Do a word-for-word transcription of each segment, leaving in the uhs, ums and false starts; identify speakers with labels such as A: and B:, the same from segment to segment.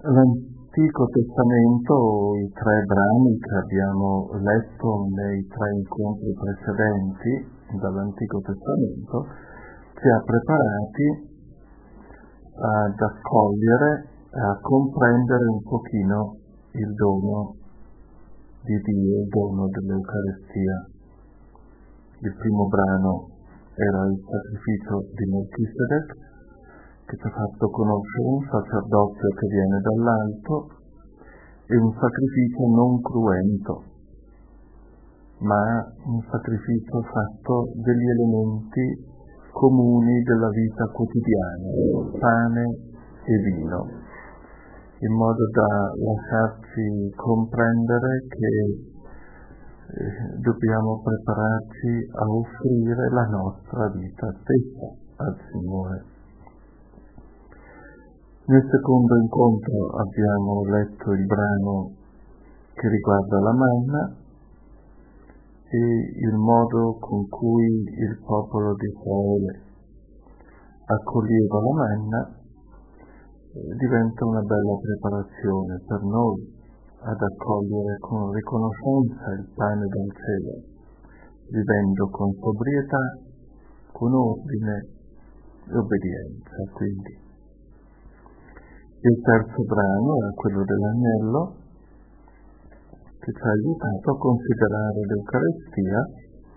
A: L'Antico Testamento, i tre brani che abbiamo letto nei tre incontri precedenti dall'Antico Testamento, ci ha preparati ad accogliere e a comprendere un pochino il dono di Dio, il dono dell'Eucaristia. Il primo brano era il sacrificio di Melchisedec, che ci ha fatto conoscere un sacerdozio che viene dall'alto e un sacrificio non cruento, ma un sacrificio fatto degli elementi comuni della vita quotidiana, pane e vino, in modo da lasciarci comprendere che eh, dobbiamo prepararci a offrire la nostra vita stessa al Signore. Nel secondo incontro abbiamo letto il brano che riguarda la manna e il modo con cui il popolo di Israele accoglieva la manna. eh, diventa una bella preparazione per noi ad accogliere con riconoscenza il pane dal cielo, vivendo con sobrietà, con ordine e obbedienza. Quindi il terzo brano è quello dell'agnello, che ci ha aiutato a considerare l'Eucaristia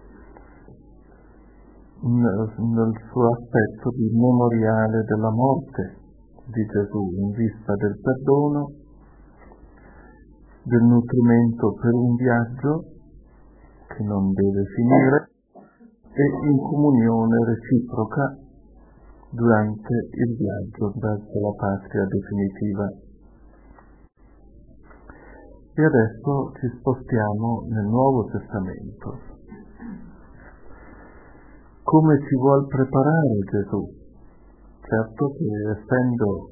A: nel, nel suo aspetto di memoriale della morte di Gesù, in vista del perdono, del nutrimento per un viaggio che non deve finire e in comunione reciproca durante il viaggio verso la patria definitiva. E adesso ci spostiamo nel Nuovo Testamento. Come ci vuol preparare Gesù? Certo che essendo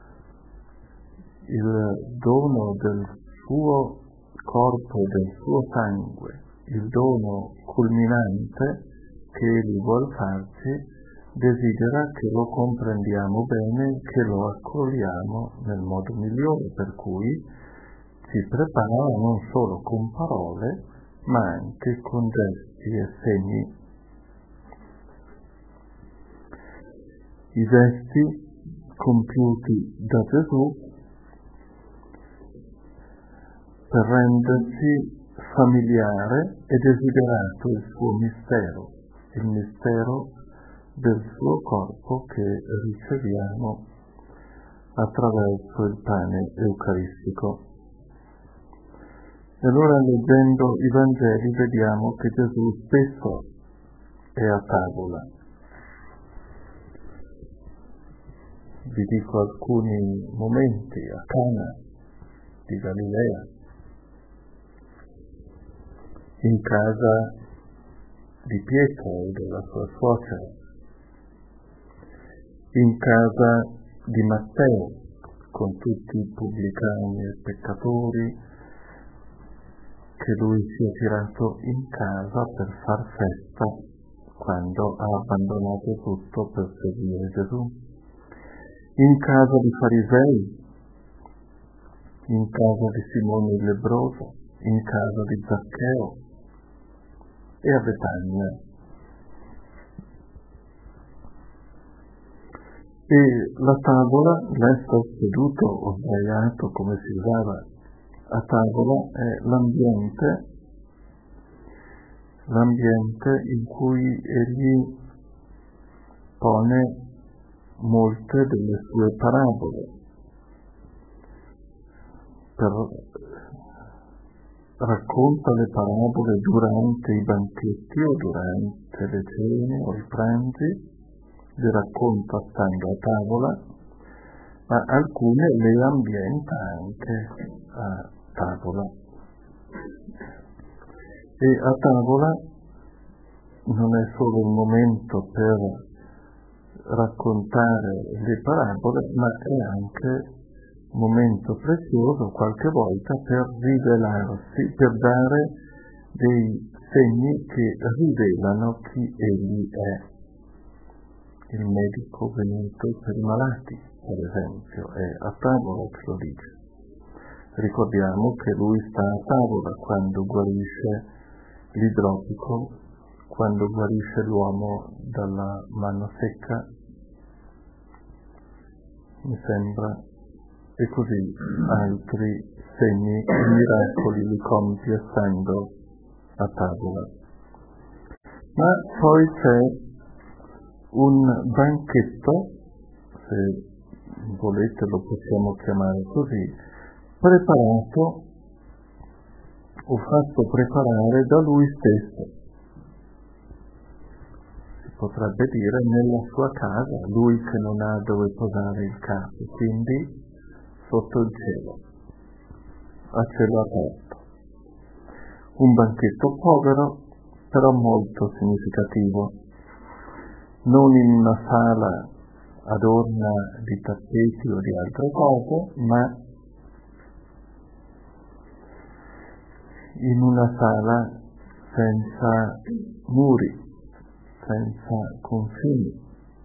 A: il dono del suo corpo e del suo sangue, il dono culminante che Egli vuol farci, desidera che lo comprendiamo bene, che lo accogliamo nel modo migliore, per cui ci prepara non solo con parole, ma anche con gesti e segni. I gesti compiuti da Gesù per renderci familiare e desiderato il suo mistero, il mistero del suo corpo che riceviamo attraverso il pane eucaristico. E allora, leggendo i Vangeli, vediamo che Gesù spesso è a tavola. Vi dico alcuni momenti: a Cana di Galilea, in casa di Pietro e della sua suocera, in casa di Matteo, con tutti i pubblicani e peccatori, che lui si è tirato in casa per far festa quando ha abbandonato tutto per seguire Gesù, in casa di farisei, in casa di Simone il lebbroso, in casa di Zaccheo e a Betania. E la tavola, l'essere seduto o sdraiato come si usava a tavola, è l'ambiente, l'ambiente in cui egli pone molte delle sue parabole. Per, racconta le parabole durante i banchetti o durante le cene o i pranzi, le racconta stando a tavola, ma alcune le ambienta anche a tavola. E a tavola non è solo il momento per raccontare le parabole, ma è anche un momento prezioso qualche volta per rivelarsi, per dare dei segni che rivelano chi egli è, il medico venuto per i malati, per esempio, è a tavola che lo dice. Ricordiamo che lui sta a tavola quando guarisce l'idropico, quando guarisce l'uomo dalla mano secca, mi sembra, e così altri segni e miracoli li compie essendo a tavola. Ma poi c'è un banchetto, se volete lo possiamo chiamare così, preparato o fatto preparare da lui stesso. Si potrebbe dire nella sua casa, lui che non ha dove posare il capo, quindi sotto il cielo, a cielo aperto. Un banchetto povero, però molto significativo, non in una sala adorna di tappeti o di altre cose, ma in una sala senza muri, senza confini,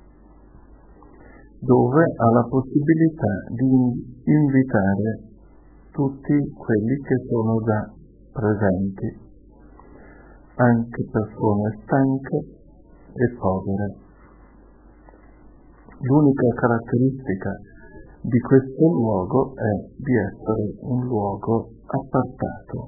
A: dove ha la possibilità di invitare tutti quelli che sono già presenti, anche persone stanche e povere. L'unica caratteristica di questo luogo è di essere un luogo appartato.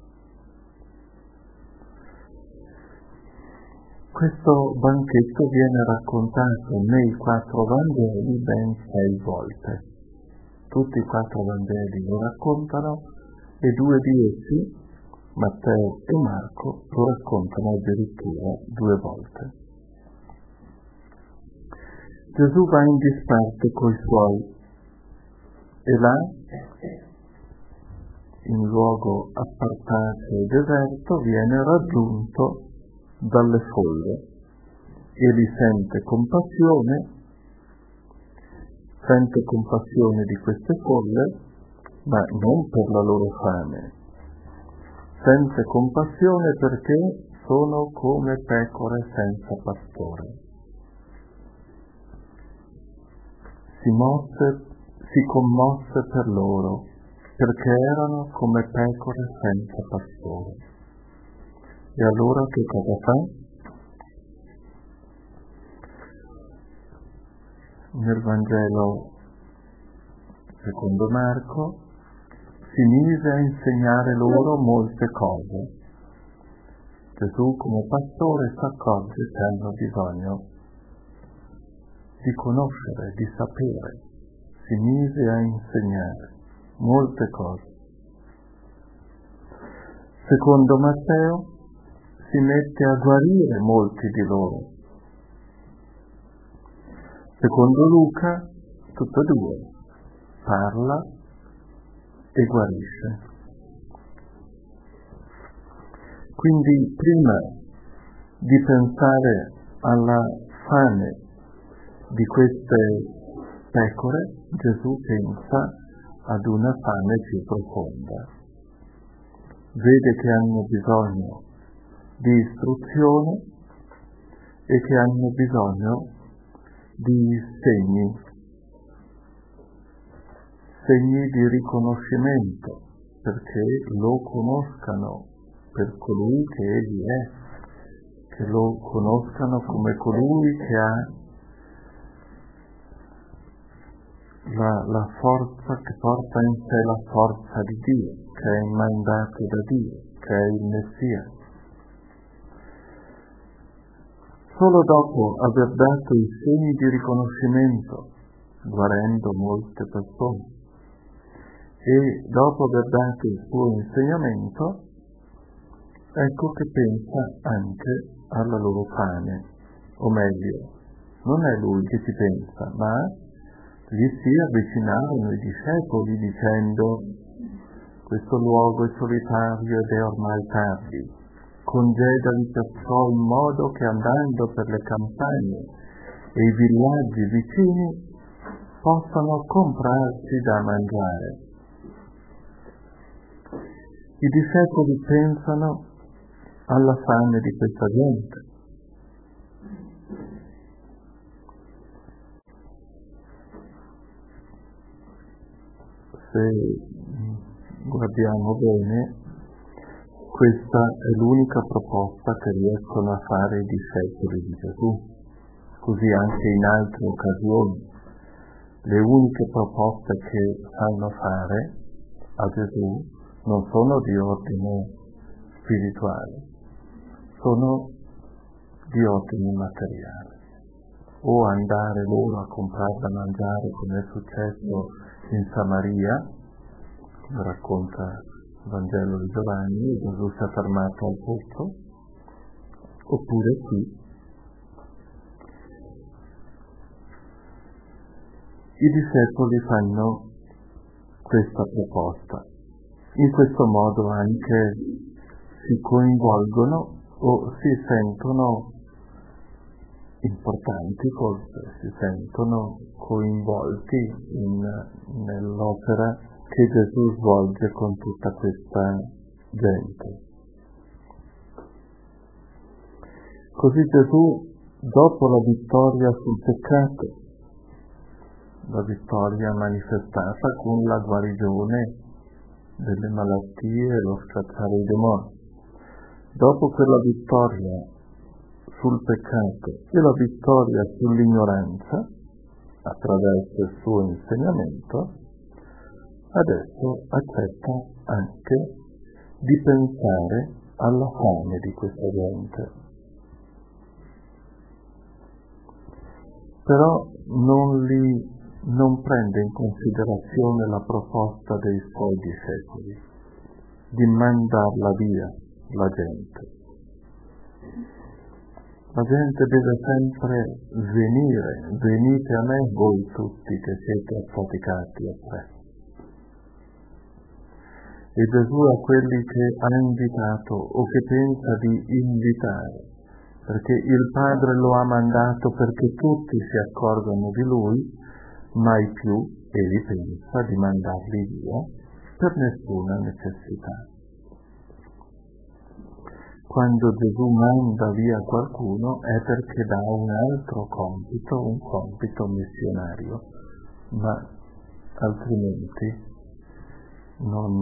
A: Questo banchetto viene raccontato nei quattro Vangeli ben sei volte. Tutti i quattro Vangeli lo raccontano e due di essi, Matteo e Marco, lo raccontano addirittura due volte. Gesù va in disparte coi suoi e là, in luogo appartato e deserto, viene raggiunto dalle folle e li sente compassione, sente compassione di queste folle, ma non per la loro fame, sente compassione perché sono come pecore senza pastore. Si mosse, si commosse per loro, perché erano come pecore senza pastore. E allora che cosa fa? Nel Vangelo secondo Marco si mise a insegnare loro molte cose. Gesù come pastore si accorge che hanno bisogno di conoscere, di sapere. Si mise a insegnare molte cose. Secondo Matteo si mette a guarire molti di loro. Secondo Luca, tutte e due, parla e guarisce. Quindi prima di pensare alla fame di queste pecore, Gesù pensa ad una fame più profonda. Vede che hanno bisogno di istruzione e che hanno bisogno di segni, segni di riconoscimento, perché lo conoscano per colui che egli è, che lo conoscano come colui che ha la, la forza, che porta in sé la forza di Dio, che è mandato da Dio, che è il Messia. Solo dopo aver dato i segni di riconoscimento, guarendo molte persone, e dopo aver dato il suo insegnamento, ecco che pensa anche alla loro fame, o meglio, non è lui che ci pensa, ma gli si avvicinavano i discepoli dicendo: questo luogo è solitario ed è ormai tardi, congedali perciò in modo che andando per le campagne e i villaggi vicini possano comprarci da mangiare. I discepoli pensano alla fame di questa gente. se guardiamo bene, questa è l'unica proposta che riescono a fare i discepoli di Gesù. Così anche in altre occasioni. Le uniche proposte che sanno fare a Gesù non sono di ordine spirituale, sono di ordine materiale. O andare loro a comprare da mangiare, come è successo in Samaria, come racconta il Vangelo di Giovanni, Gesù si è fermato al pozzo, oppure qui. I discepoli fanno questa proposta. In questo modo anche si coinvolgono o si sentono importanti, forse si sentono coinvolti in, nell'opera che Gesù svolge con tutta questa gente. Così Gesù, dopo la vittoria sul peccato, la vittoria manifestata con la guarigione delle malattie e lo scacciare i demoni, dopo quella vittoria sul peccato e la vittoria sull'ignoranza attraverso il suo insegnamento, adesso accetta anche di pensare alla fame di questa gente. Però non, li, non prende in considerazione la proposta dei suoi discepoli di mandarla via la gente. La gente deve sempre venire, venite a me voi tutti che siete affaticati a me. E Gesù a quelli che ha invitato o che pensa di invitare, perché il Padre lo ha mandato perché tutti si accorgano di Lui, mai più egli pensa di mandarli via per nessuna necessità. Quando Gesù manda via qualcuno è perché dà un altro compito, un compito missionario, ma altrimenti non,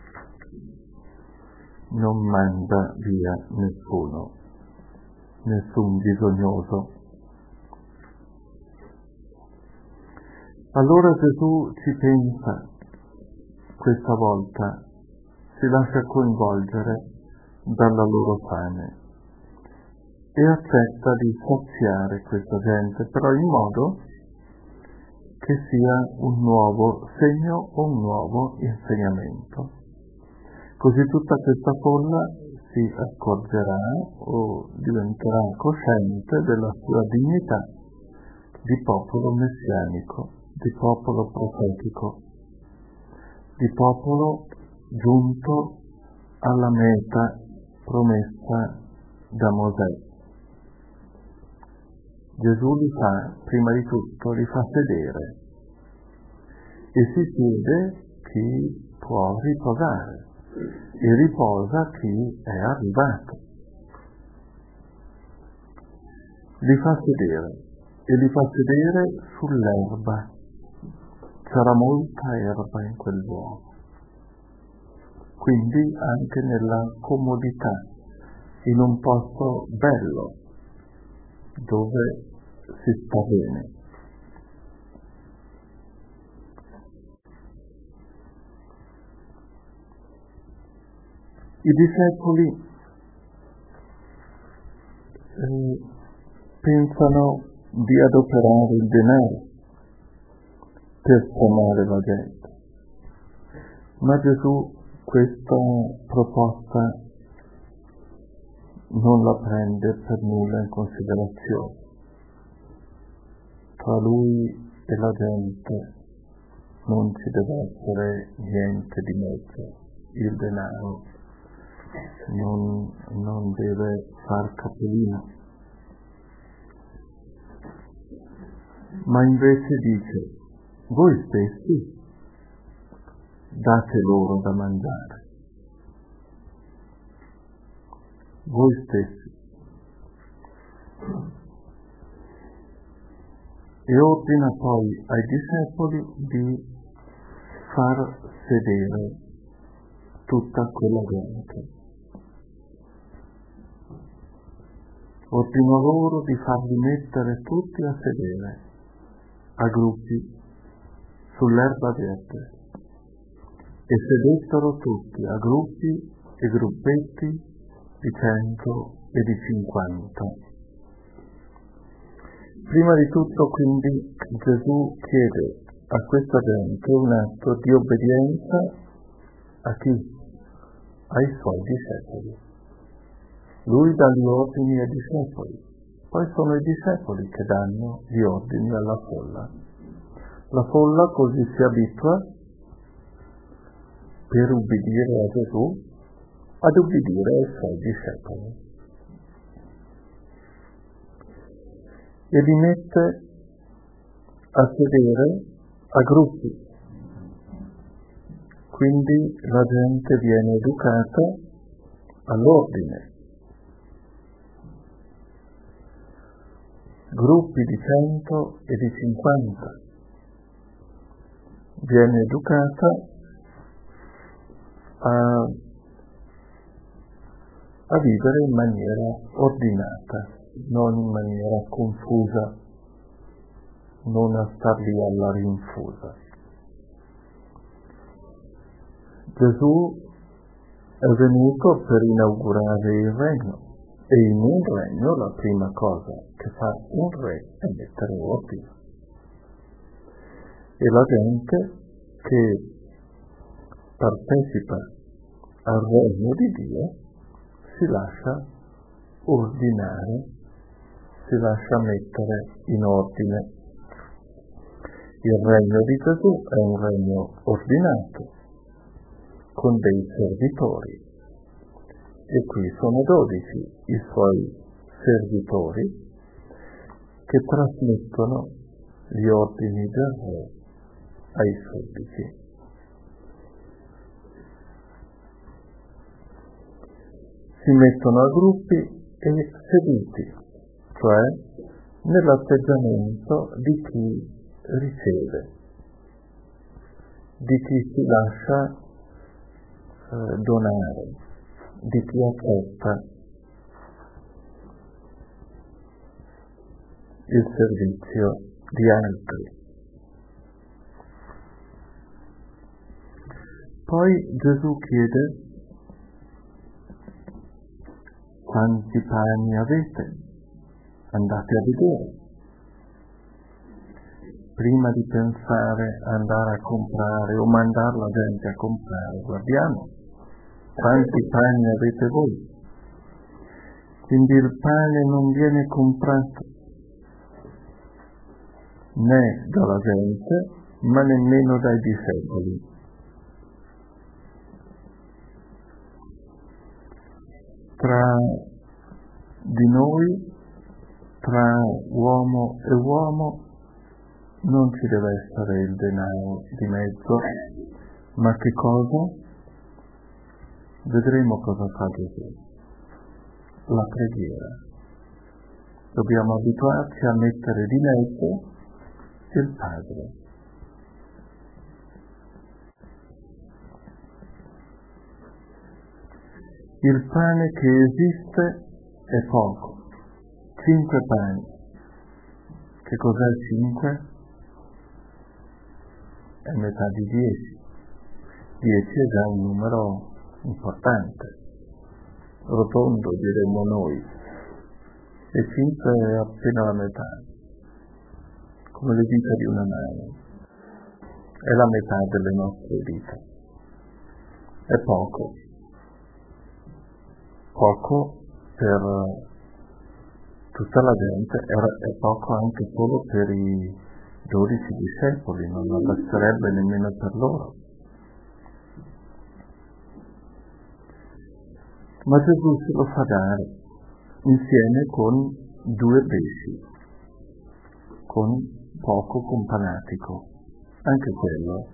A: non manda via nessuno, nessun bisognoso. Allora Gesù ci pensa, questa volta si lascia coinvolgere dalla loro fame e accetta di saziare questa gente, però in modo che sia un nuovo segno o un nuovo insegnamento. Così tutta questa folla si accorgerà o diventerà cosciente della sua dignità di popolo messianico, di popolo profetico, di popolo giunto alla meta promessa da Mosè. Gesù li fa, prima di tutto, li fa sedere e si siede chi può riposare e riposa chi è arrivato. Li fa sedere e li fa sedere sull'erba. C'era molta erba in quel luogo. Quindi anche nella comodità, in un posto bello, dove si sta bene. I discepoli eh, pensano di adoperare il denaro per chiamare la gente, ma Gesù questa proposta non la prende per nulla in considerazione. Tra lui e la gente non ci deve essere niente di mezzo. Il denaro non, non deve far capolino. Ma invece dice, voi stessi date loro da mangiare. Voi stessi. E ordina poi ai discepoli di far sedere tutta quella gente. Ordinò loro di farli mettere tutti a sedere, a gruppi, sull'erba verde, e sedettero tutti a gruppi e gruppetti di cento e di cinquanta. Prima di tutto, quindi, Gesù chiede a questa gente un atto di obbedienza a chi? Ai suoi discepoli. Lui dà gli ordini ai discepoli, poi sono i discepoli che danno gli ordini alla folla. La folla così si abitua, per ubbidire a Gesù, ad ubbidire ai suoi discepoli. E li mette a sedere a gruppi. Quindi la gente viene educata all'ordine. Gruppi di cento e di cinquanta. Viene educata a, a vivere in maniera ordinata, non in maniera confusa, non a star lì alla rinfusa. Gesù è venuto per inaugurare il regno, e in un regno la prima cosa che fa un re è mettere ordine. E la gente che partecipa al regno di Dio si lascia ordinare, si lascia mettere in ordine. Il regno di Gesù è un regno ordinato, con dei servitori, e qui sono dodici i suoi servitori che trasmettono gli ordini del re ai sudditi. Si mettono a gruppi e seduti, cioè nell'atteggiamento di chi riceve, di chi si lascia eh, donare, di chi accetta il servizio di altri. Poi Gesù chiede: quanti pani avete? Andate a vedere. Prima di pensare a andare a comprare o mandare la gente a comprare, guardiamo quanti pani avete voi. Quindi il pane non viene comprato né dalla gente, ma nemmeno dai discepoli. Tra di noi, tra uomo e uomo, non ci deve essere il denaro di mezzo, ma che cosa? Vedremo cosa fa Gesù. La preghiera. Dobbiamo abituarci a mettere di mezzo il Padre. Il pane che esiste è poco. Cinque pani. Che cos'è il cinque? È metà di dieci. Dieci è già un numero importante, rotondo diremmo noi, e cinque è appena la metà, come le dita di una mano, è la metà delle nostre dita. È poco, poco per tutta la gente, è poco anche solo per i dodici discepoli, non basterebbe nemmeno per loro. Ma Gesù se lo fa dare insieme con due pesci, con poco companatico, anche quello.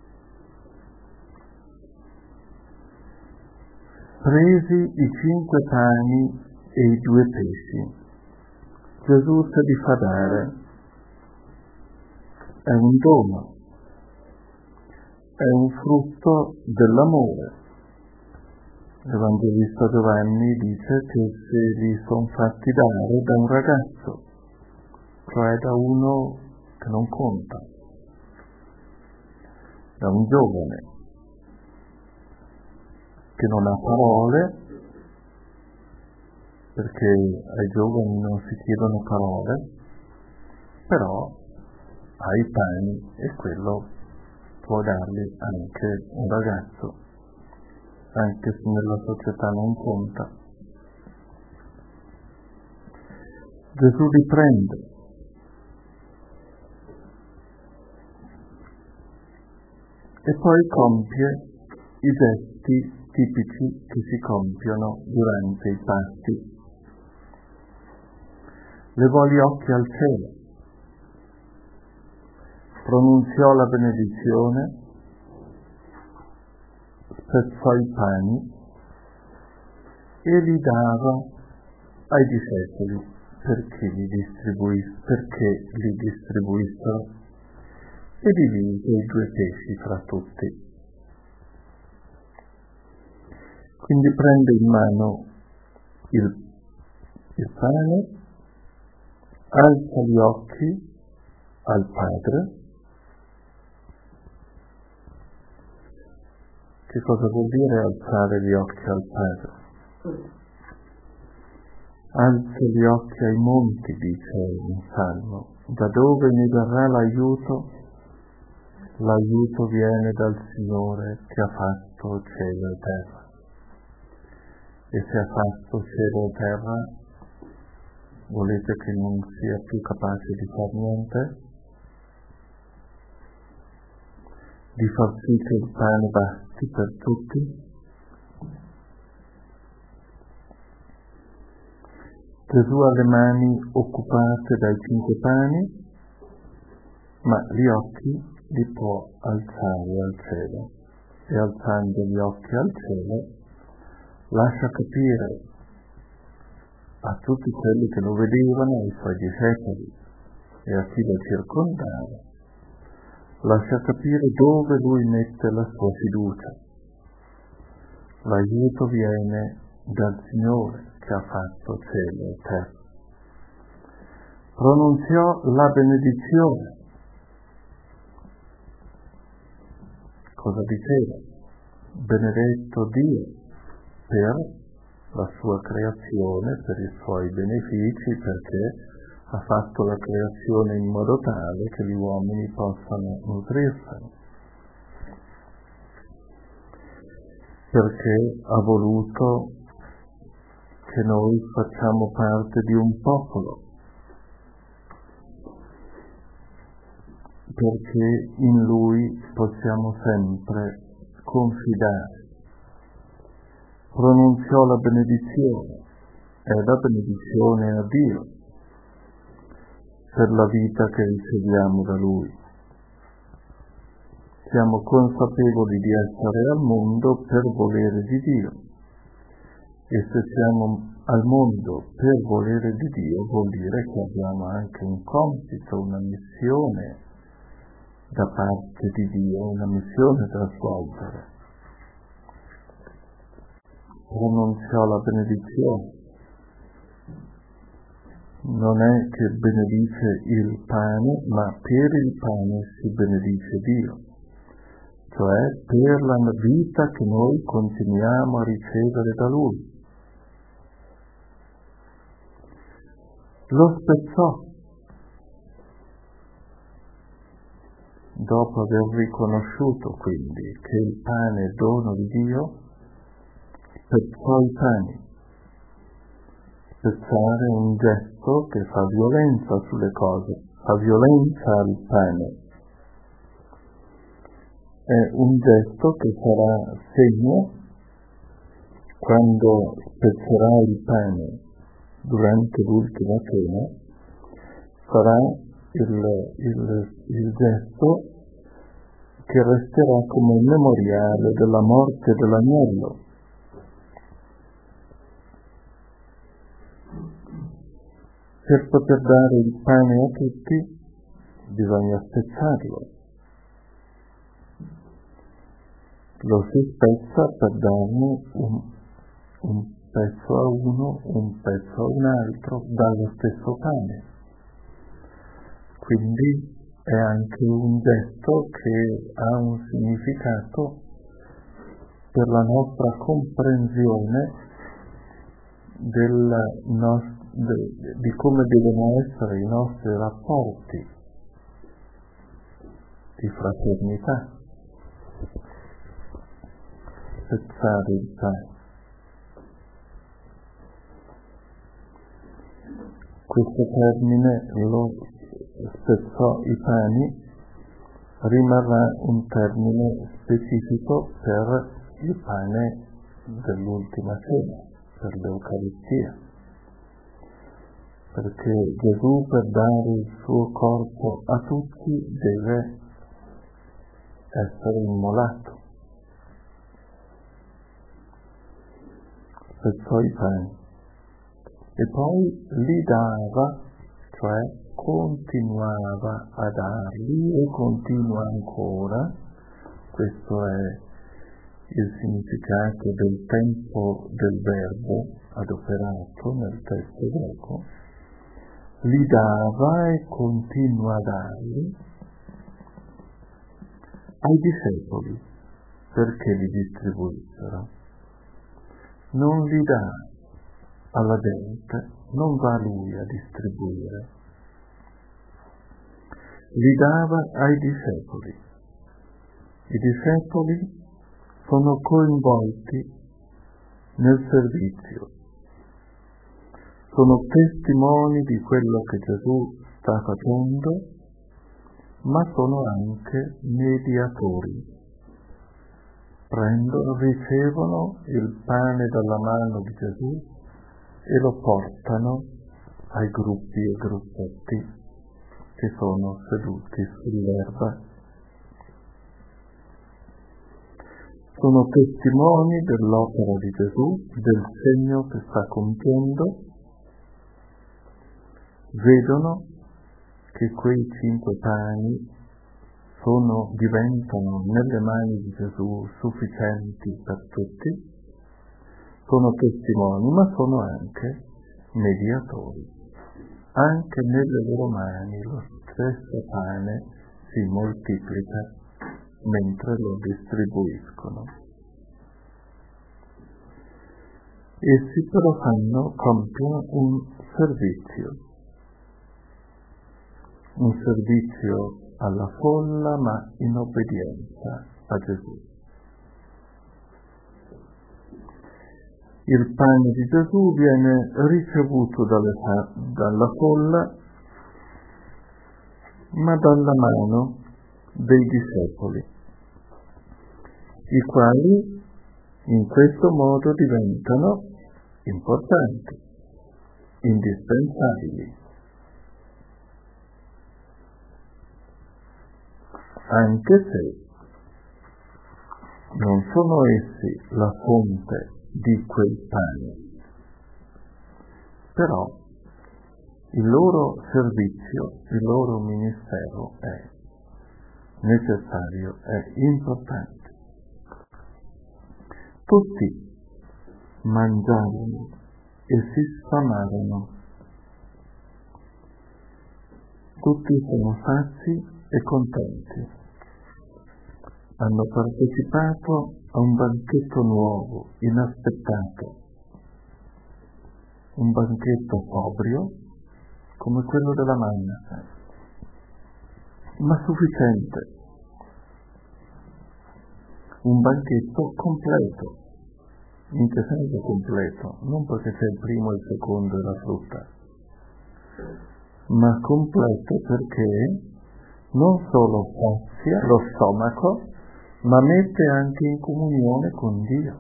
A: Presi i cinque pani e i due pesci, Gesù se li fa dare. È un dono. è un frutto dell'amore. L'Evangelista Giovanni dice che se li sono fatti dare da un ragazzo, cioè da uno che non conta, da un giovane che non ha parole, perché ai giovani non si chiedono parole, però ha i pani e quello può darli anche un ragazzo, anche se nella società non conta. Gesù riprende e poi compie i gesti tipici che si compiono durante i pasti. Levò gli occhi al cielo, pronunziò la benedizione, spezzò i pani e li dava ai discepoli perché li distribuis- perché li distribuissero, e divise i due pesci fra tutti. Quindi prende in mano il, il pane, alza gli occhi al Padre. Che cosa vuol dire alzare gli occhi al Padre? Alza gli occhi ai monti, dice in Salmo, da dove mi verrà l'aiuto? L'aiuto viene dal Signore che ha fatto cielo e terra. E se ha fatto cielo e terra, volete che non sia più capace di far niente? Di far sì che il pane basti per tutti? Gesù ha le mani occupate dai cinque pani, ma gli occhi li può alzare al cielo, e alzando gli occhi al cielo lascia capire a tutti quelli che lo vedevano, ai suoi discepoli e a chi lo circondava, lascia capire dove lui mette la sua fiducia. L'aiuto viene dal Signore che ha fatto cielo e terra. Pronunziò la benedizione. Cosa diceva? Benedetto Dio per la sua creazione, per i suoi benefici, perché ha fatto la creazione in modo tale che gli uomini possano nutrirsene, perché ha voluto che noi facciamo parte di un popolo, perché in Lui possiamo sempre confidare. Pronunziò la benedizione, è la benedizione a Dio per la vita che riceviamo da Lui. Siamo consapevoli di essere al mondo per volere di Dio, e se siamo al mondo per volere di Dio vuol dire che abbiamo anche un compito, una missione da parte di Dio, una missione da svolgere. Pronunziò la benedizione. Non è che benedice il pane, ma per il pane si benedice Dio, cioè per la vita che noi continuiamo a ricevere da Lui. Lo spezzò. Dopo aver riconosciuto quindi che il pane è dono di Dio, spezzò i pani. Spezzare è un gesto che fa violenza sulle cose, fa violenza al pane. È un gesto che sarà segno quando spezzerà il pane durante l'ultima cena, sarà il, il, il gesto che resterà come un memoriale della morte dell'agnello. Per poter dare il pane a tutti bisogna spezzarlo. lo si spezza per darne un, un pezzo a uno, un pezzo a un altro, dallo stesso pane. Quindi è anche un gesto che ha un significato per la nostra comprensione del nost- de- di come devono essere i nostri rapporti di fraternità. Spezzare il pane. Questo termine, lo spezzò i pani, rimarrà un termine specifico per il pane dell'ultima cena, per l'Eucaristia, perché Gesù, per dare il suo corpo a tutti, deve essere immolato. Spezzò i pani e poi li dava, cioè continuava a darli e continua ancora. Questo è il significato del tempo del verbo adoperato nel testo greco. Li dava e continua a darli ai discepoli perché li distribuissero. Non li dà alla gente, non va lui a distribuire. Li dava ai discepoli. I discepoli sono coinvolti nel servizio, sono testimoni di quello che Gesù sta facendo, ma sono anche mediatori. Prendono, ricevono il pane dalla mano di Gesù e lo portano ai gruppi e gruppetti che sono seduti sull'erba. Sono testimoni dell'opera di Gesù, del segno che sta compiendo, vedono che quei cinque pani sono, diventano nelle mani di Gesù sufficienti per tutti, sono testimoni, ma sono anche mediatori. Anche nelle loro mani lo stesso pane si moltiplica mentre lo distribuiscono. Essi però fanno, compiono un servizio, un servizio alla folla ma in obbedienza a Gesù. Il pane di Gesù viene ricevuto dalle, dalla folla, ma dalla mano dei discepoli, i quali in questo modo diventano importanti, indispensabili, anche se non sono essi la fonte di quel pane, però il loro servizio, il loro ministero è necessario, è importante. Tutti mangiarono e si sfamarono, tutti sono sazi e contenti, hanno partecipato a un banchetto nuovo, inaspettato, un banchetto sobrio come quello della manna, ma sufficiente, un banchetto completo. In che senso completo? Non perché c'è il primo, il secondo e la frutta, ma completo perché non solo sazia lo stomaco, ma mette anche in comunione con Dio,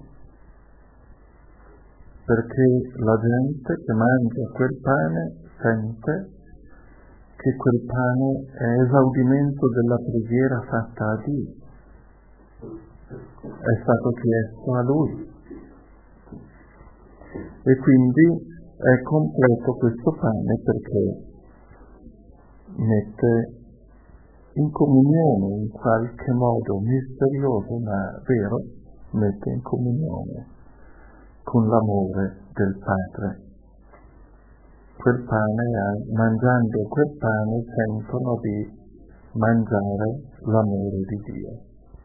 A: perché la gente che mangia quel pane sente che quel pane è esaudimento della preghiera fatta a Dio, è stato chiesto a Lui, e quindi è completo questo pane perché mette in comunione, in qualche modo misterioso ma vero, mette in comunione con l'amore del Padre. Quel pane, mangiando quel pane, sentono di mangiare l'amore di Dio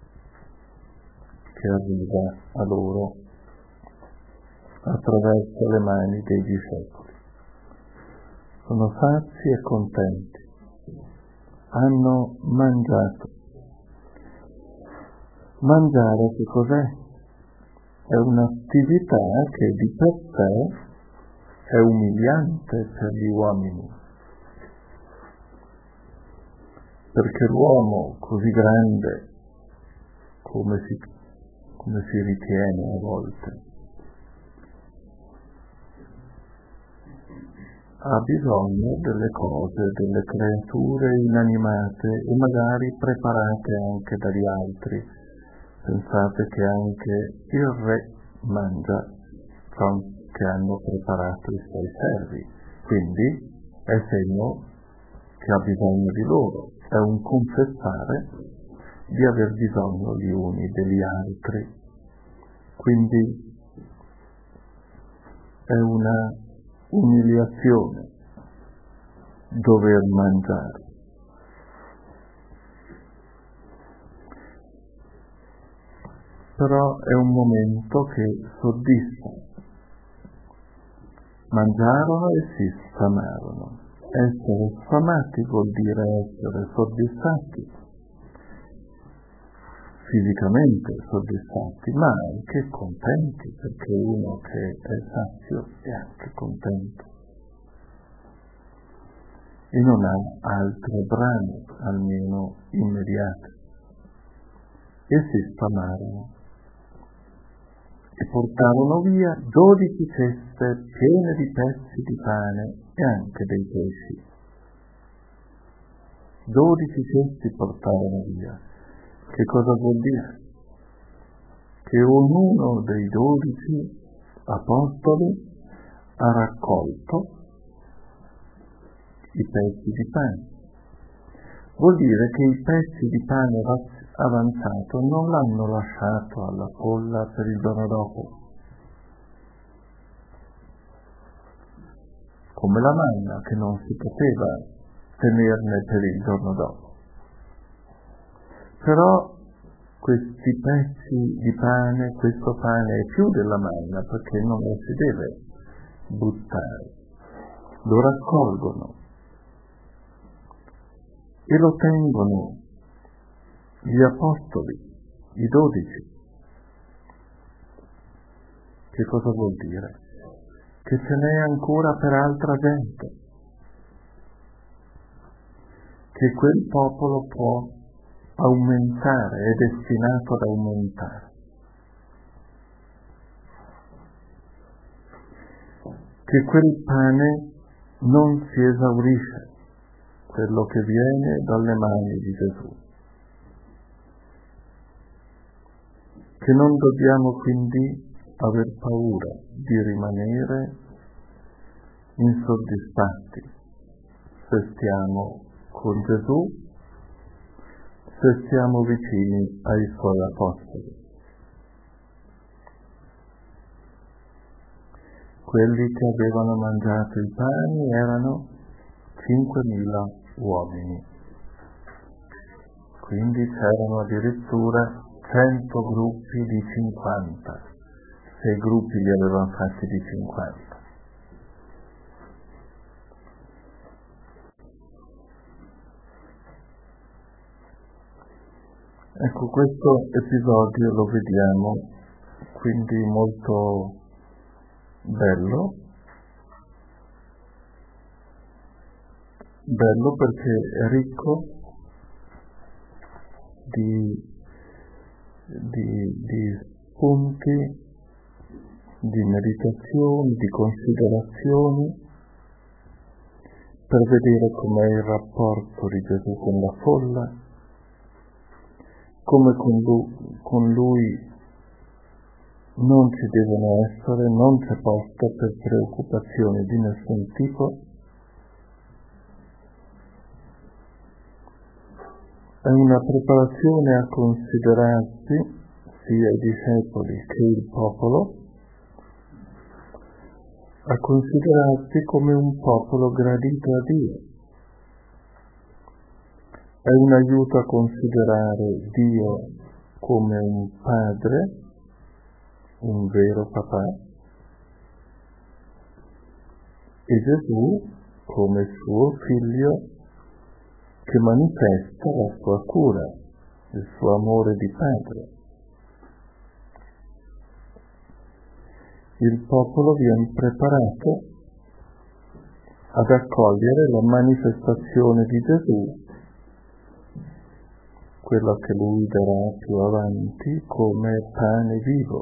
A: che arriva a loro attraverso le mani dei discepoli. Sono sazi e contenti, hanno mangiato. Mangiare che cos'è? È un'attività che di per sé è umiliante per gli uomini, perché l'uomo così grande come si, come si ritiene a volte ha bisogno delle cose, delle creature inanimate e magari preparate anche dagli altri. Pensate che anche il re mangia ciò che hanno preparato i suoi servi, quindi è segno che ha bisogno di loro, è un confessare di aver bisogno gli uni degli altri, quindi è una umiliazione dover mangiare. Però è un momento che soddisfa. Mangiarono e si sfamarono. Essere sfamati vuol dire essere soddisfatti, fisicamente soddisfatti, ma anche contenti, perché uno che è sazio è anche contento e non ha altre brame, almeno immediate. E si sfamarono e portarono via dodici ceste piene di pezzi di pane e anche dei pesci. Dodici cesti portarono via. Che cosa vuol dire? Che ognuno dei dodici apostoli ha raccolto i pezzi di pane. Vuol dire che i pezzi di pane avanzato non l'hanno lasciato alla folla per il giorno dopo, come la manna che non si poteva tenerne per il giorno dopo. Però questi pezzi di pane, questo pane è più della manna, perché non lo si deve buttare, lo raccolgono e lo tengono gli apostoli, i dodici. Che cosa vuol dire? Che ce n'è ancora per altra gente, che quel popolo può aumentare, è destinato ad aumentare, che quel pane non si esaurisce, quello che viene dalle mani di Gesù, che non dobbiamo quindi aver paura di rimanere insoddisfatti se stiamo con Gesù, se stiamo vicini ai suoi apostoli. Quelli che avevano mangiato i pani erano cinquemila uomini, quindi c'erano addirittura cento gruppi di cinquanta, se i gruppi li avevano fatti di cinquanta. Ecco, questo episodio lo vediamo quindi molto bello, bello perché è ricco di, di, di spunti, di meditazioni, di considerazioni, per vedere com'è il rapporto di Gesù con la folla, come con lui, con lui non ci devono essere, non c'è posto per preoccupazioni di nessun tipo, È una preparazione a considerarsi, sia i discepoli che il popolo, a considerarsi come un popolo gradito a Dio. È un aiuto a considerare Dio come un padre, un vero papà, e Gesù come suo figlio che manifesta la sua cura, il suo amore di padre. Il popolo viene preparato ad accogliere la manifestazione di Gesù, quello che lui darà più avanti come pane vivo,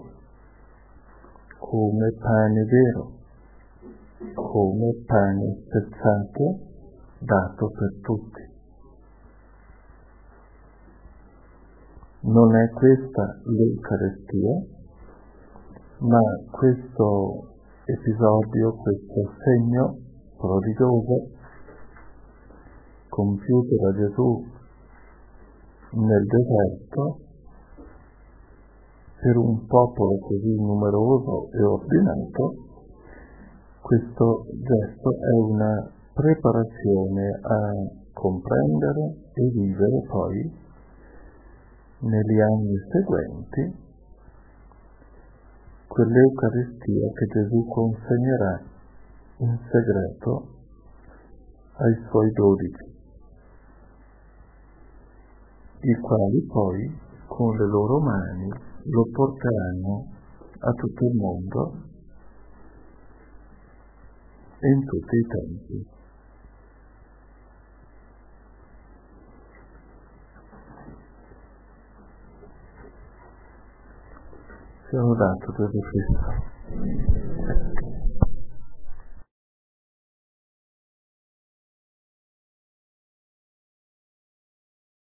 A: come pane vero, come pane spezzato, dato per tutti. Non è questa l'Eucarestia, ma questo episodio, questo segno prodigioso compiuto da Gesù nel deserto per un popolo così numeroso e ordinato, questo gesto è una preparazione a comprendere e vivere poi negli anni seguenti quell'Eucaristia che Gesù consegnerà in segreto ai suoi dodici, i quali poi con le loro mani lo porteranno a tutto il mondo e in tutti i tempi. Sia lodato Gesù Cristo.